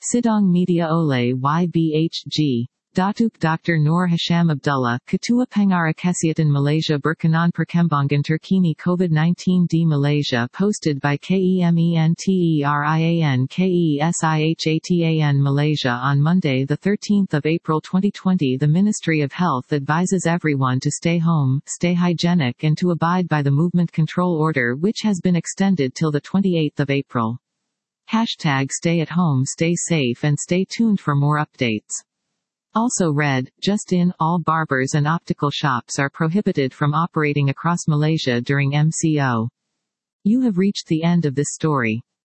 Sidong Media Ole YBHG. Datuk Dr. Noor Hisham Abdullah, Ketua Pengarah Kesehatan Malaysia berkenan perkembangan terkini COVID-19 di Malaysia posted by KEMENTERIAN KESIHATAN Malaysia on Monday 13 April 2020. The Ministry of Health advises everyone to stay home, stay hygienic and to abide by the Movement Control Order which has been extended till 28 April. Hashtag stay at home, stay safe and stay tuned for more updates. Also read, just in, all barbers and optical shops are prohibited from operating across Malaysia during MCO. You have reached the end of this story.